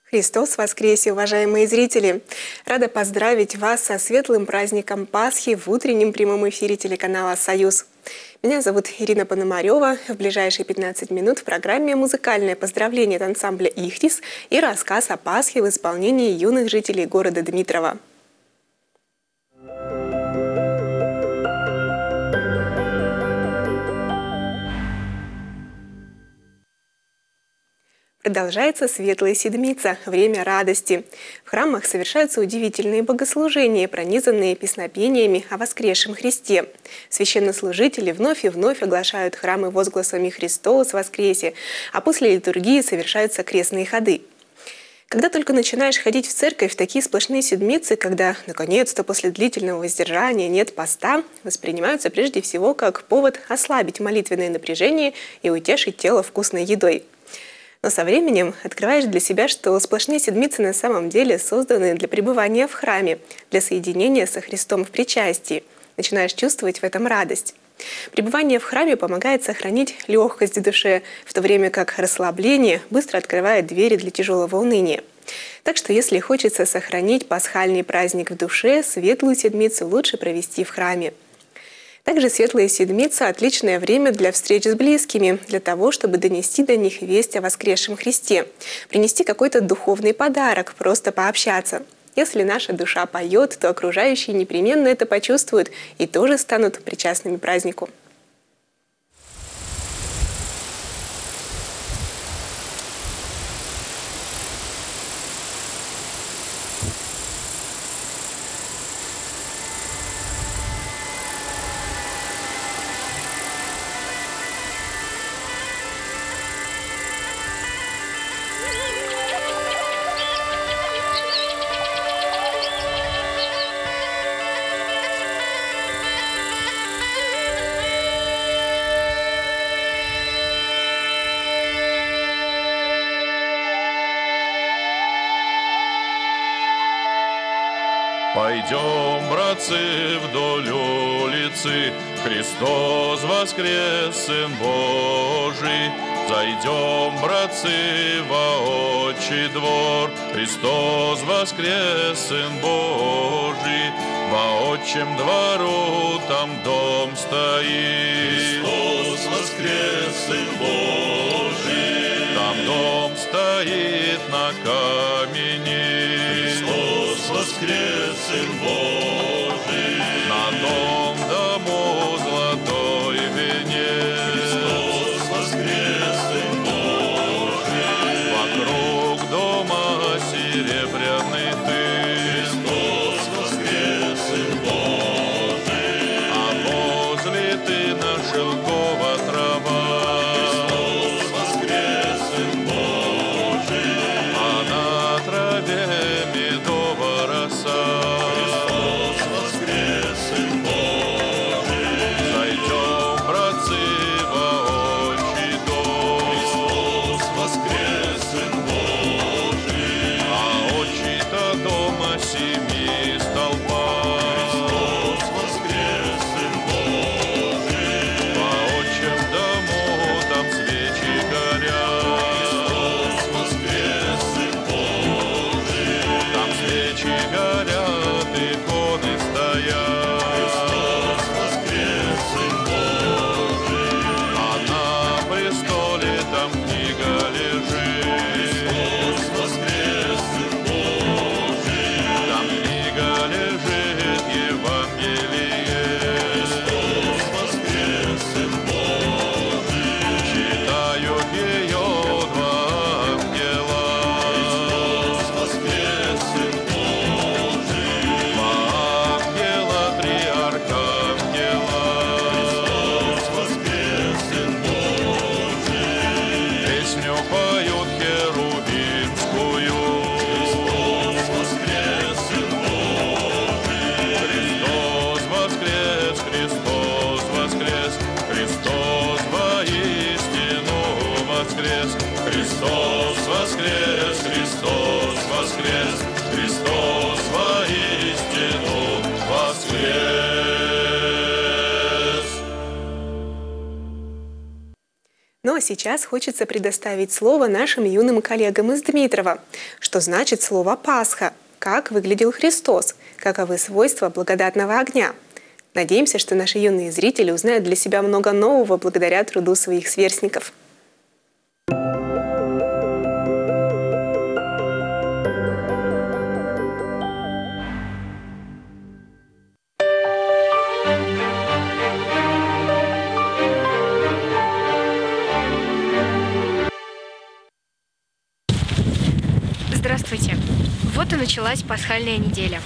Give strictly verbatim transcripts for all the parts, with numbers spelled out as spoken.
Христос воскресе, уважаемые зрители! Рада поздравить вас со светлым праздником Пасхи в утреннем прямом эфире телеканала «Союз». Меня зовут Ирина Пономарева. В ближайшие пятнадцать минут в программе музыкальное поздравление от ансамбля «Ихтис» и рассказ о Пасхе в исполнении юных жителей города Дмитрова. Продолжается Светлая Седмица, время радости. В храмах совершаются удивительные богослужения, пронизанные песнопениями о воскресшем Христе. Священнослужители вновь и вновь оглашают храмы возгласами «Христос воскресе», а после литургии совершаются крестные ходы. Когда только начинаешь ходить в церковь в такие сплошные седмицы, когда, наконец-то, после длительного воздержания нет поста, воспринимаются прежде всего как повод ослабить молитвенное напряжение и утешить тело вкусной едой. Но со временем открываешь для себя, что сплошные седмицы на самом деле созданы для пребывания в храме, для соединения со Христом в причастии. Начинаешь чувствовать в этом радость. Пребывание в храме помогает сохранить легкость в душе, в то время как расслабление быстро открывает двери для тяжелого уныния. Так что если хочется сохранить пасхальный праздник в душе, светлую седмицу лучше провести в храме. Также Светлая Седмица – отличное время для встреч с близкими, для того, чтобы донести до них весть о воскресшем Христе, принести какой-то духовный подарок, просто пообщаться. Если наша душа поет, то окружающие непременно это почувствуют и тоже станут причастными к празднику. Пойдем, братцы, вдоль улицы, Христос воскрес, Сын Божий. Зайдем, братцы, во отчий двор, Христос воскрес, Сын Божий. Во отчем двору там дом стоит, Христос воскрес, Сын Божий. Там дом стоит на камени, Христос воскрес, Сын Божий. На том дому золотой венец, Христос воскрес, Сын Божий. Вокруг дома серебряный тын, Христос воскрес, Сын Божий. а возле тына шелкова трава, Христос воскрес, Сын Божий. а на траве медова роса. Христос сейчас хочется предоставить слово нашим юным коллегам из Дмитрова. Что значит слово «Пасха», как выглядел Христос, каковы свойства благодатного огня. Надеемся, что наши юные зрители узнают для себя много нового благодаря труду своих сверстников. Здравствуйте! Вот и началась пасхальная неделя.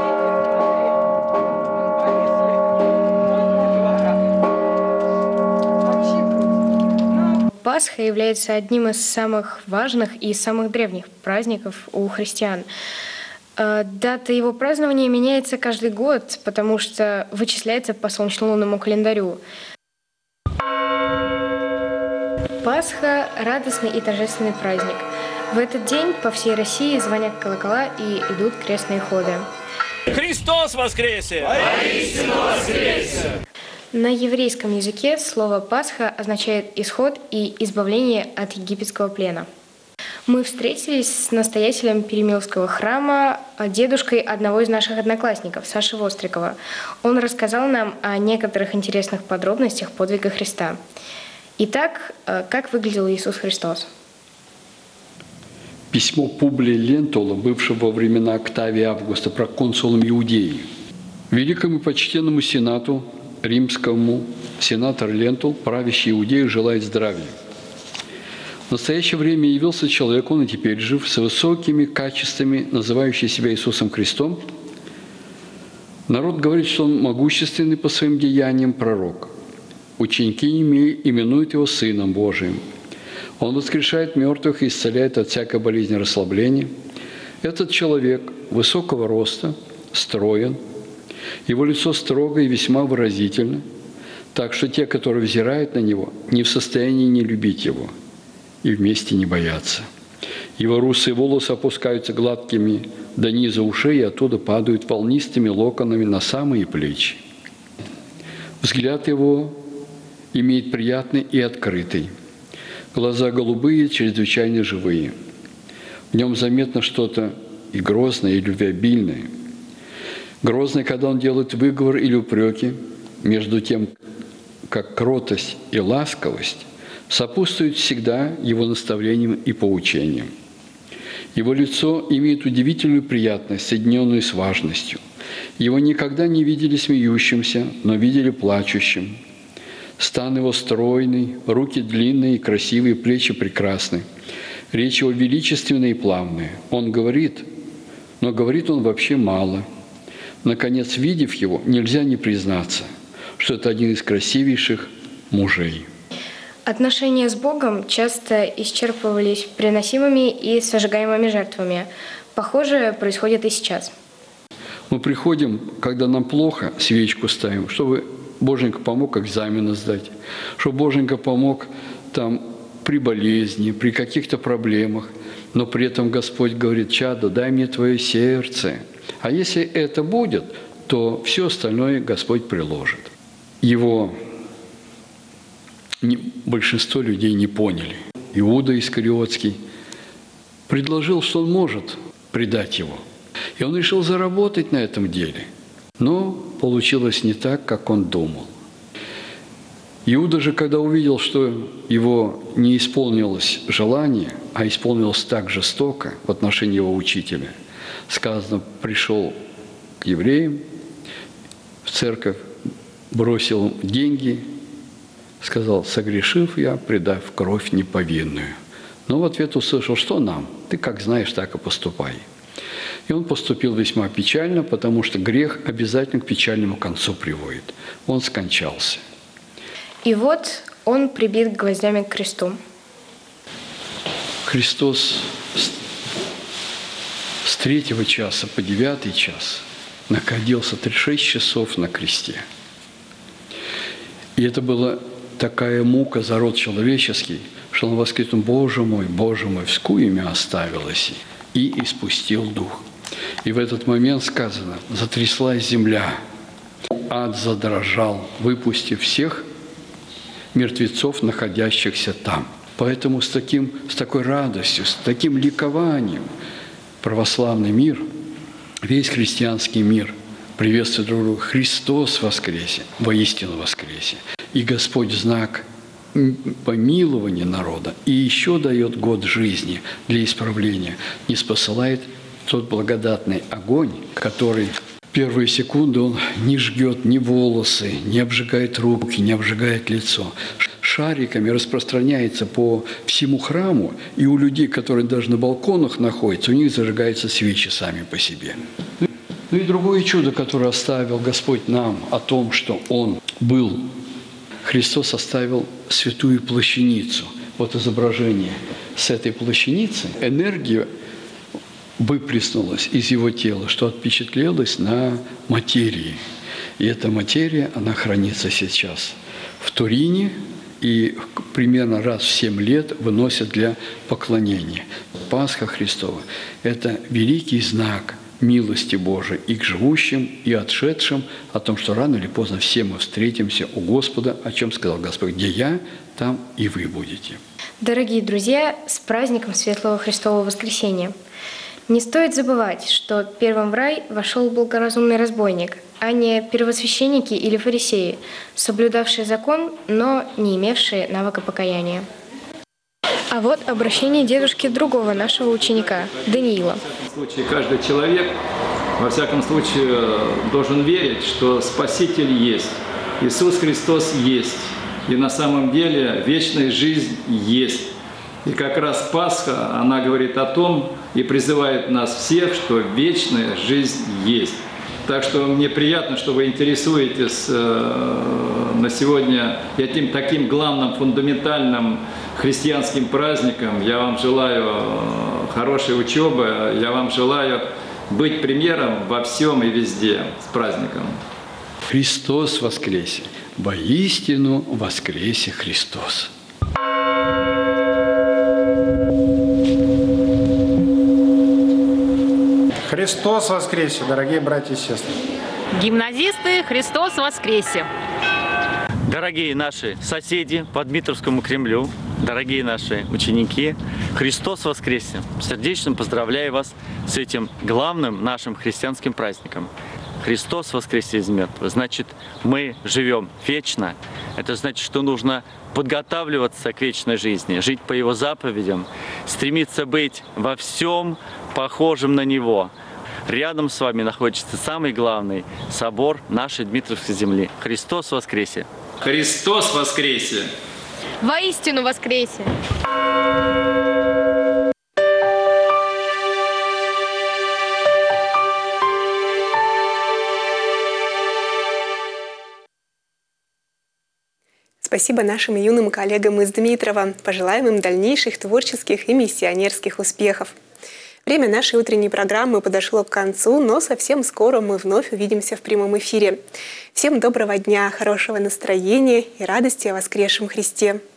Пасха является одним из самых важных и самых древних праздников у христиан. Дата его празднования меняется каждый год, потому что вычисляется по солнечно-лунному календарю. Пасха – радостный и торжественный праздник. В этот день по всей России звонят колокола и идут крестные ходы. Христос воскресе! Воистину воскресе! На еврейском языке слово «Пасха» означает «исход» и «избавление от египетского плена». Мы встретились с настоятелем Перемиловского храма, дедушкой одного из наших одноклассников, Саши Вострикова. Он рассказал нам о некоторых интересных подробностях подвига Христа. Итак, как выглядел Иисус Христос? Письмо Публия Лентула, бывшего во времена Октавия Августа проконсулом Иудеи, великому почтенному сенату римскому, сенатор Лентул, правящий Иудею, желает здравия. В настоящее время явился человек, он и теперь жив, с высокими качествами, называющий себя Иисусом Христом. Народ говорит, что он могущественный по своим деяниям пророк. Ученики именуют его Сыном Божиим. Он воскрешает мертвых и исцеляет от всякой болезни расслабления. Этот человек высокого роста, строен, его лицо строго и весьма выразительно, так что те, которые взирают на него, не в состоянии не любить его и вместе не бояться. Его русые волосы опускаются гладкими до низа ушей и оттуда падают волнистыми локонами на самые плечи. Взгляд его имеет приятный и открытый. Глаза голубые, чрезвычайно живые. В нем заметно что-то и грозное, и любвеобильное. Грозное, когда он делает выговор или упреки, между тем, как кротость и ласковость сопутствуют всегда его наставлениям и поучениям. Его лицо имеет удивительную приятность, соединенную с важностью. Его никогда не видели смеющимся, но видели плачущим. Стан его стройный, руки длинные и красивые, плечи прекрасны. Речь его величественная и плавная. Он говорит, но говорит он вообще мало. Наконец, видев его, нельзя не признаться, что это один из красивейших мужей. Отношения с Богом часто исчерпывались приносимыми и сожигаемыми жертвами. Похоже, происходит и сейчас. Мы приходим, когда нам плохо, свечку ставим, чтобы Боженька помог экзамены сдать, чтобы Боженька помог там при болезни, при каких-то проблемах. Но при этом Господь говорит: чадо, дай мне твое сердце. А если это будет, то все остальное Господь приложит. Его не, большинство людей не поняли. Иуда Искариотский предложил, что он может предать его. И он решил заработать на этом деле. Но получилось не так, как он думал. Иуда же, когда увидел, что его не исполнилось желание, а исполнилось так жестоко в отношении его учителя, сказано, пришел к евреям в церковь, бросил им деньги, сказал: согрешив я, предав кровь неповинную. Но в ответ услышал: что нам? Ты как знаешь, так и поступай. И он поступил весьма печально, потому что грех обязательно к печальному концу приводит. Он скончался. И вот он прибит гвоздями к кресту. Христос с третьего часа по девятый час находился тридцать шесть часов на кресте. И это была такая мука за род человеческий, что он воскликнул: «Боже мой, Боже мой, вскую меня оставилось!» И испустил дух. И в этот момент сказано: затряслась земля, ад задрожал, выпустив всех мертвецов, находящихся там. Поэтому с, таким, с такой радостью, с таким ликованием православный мир, весь христианский мир приветствует друг друга. Христос воскресе, воистину воскресе. И Господь знак помилования народа и еще дает год жизни для исправления, не спосылает тот благодатный огонь, который в первые секунды он не жгет ни волосы, не обжигает руки, не обжигает лицо. Шариками распространяется по всему храму, и у людей, которые даже на балконах находятся, у них зажигаются свечи сами по себе. Ну и другое чудо, которое оставил Господь нам о том, что Он был. Христос оставил святую плащаницу. Вот изображение с этой плащаницы. Энергия выплеснулась из Его тела, что отпечатлелось на материи. И эта материя, она хранится сейчас в Турине, и примерно раз в семь лет выносят для поклонения. Пасха Христова – это великий знак милости Божией и к живущим, и отшедшим, о том, что рано или поздно все мы встретимся у Господа, о чем сказал Господь: «Где я, там и вы будете». Дорогие друзья, с праздником Светлого Христового Воскресения! Не стоит забывать, что первым в рай вошел благоразумный разбойник, а не первосвященники или фарисеи, соблюдавшие закон, но не имевшие навыка покаяния. А вот обращение дедушки другого нашего ученика, Даниила. В случае каждый человек, во всяком случае, должен верить, что Спаситель есть, Иисус Христос есть, и на самом деле вечная жизнь есть. И как раз Пасха, она говорит о том и призывает нас всех, что вечная жизнь есть. Так что мне приятно, что вы интересуетесь э, на сегодня этим таким главным, фундаментальным христианским праздником. Я вам желаю хорошей учебы, я вам желаю быть примером во всем и везде. С праздником! Христос воскресе! Воистину воскресе Христос! Христос воскресе, дорогие братья и сестры! Гимназисты, Христос воскресе! Дорогие наши соседи по Дмитровскому Кремлю, дорогие наши ученики, Христос воскресе! Сердечно поздравляю вас с этим главным нашим христианским праздником. Христос воскресе из мертвых. Значит, мы живем вечно. Это значит, что нужно подготавливаться к вечной жизни, жить по Его заповедям, стремиться быть во всем похожим на Него. Рядом с вами находится самый главный собор нашей Дмитровской земли. Христос воскресе! Христос воскресе! Воистину воскресе! Спасибо нашим юным коллегам из Дмитрова. Пожелаем им дальнейших творческих и миссионерских успехов. Время нашей утренней программы подошло к концу, но совсем скоро мы вновь увидимся в прямом эфире. Всем доброго дня, хорошего настроения и радости о воскресшем Христе!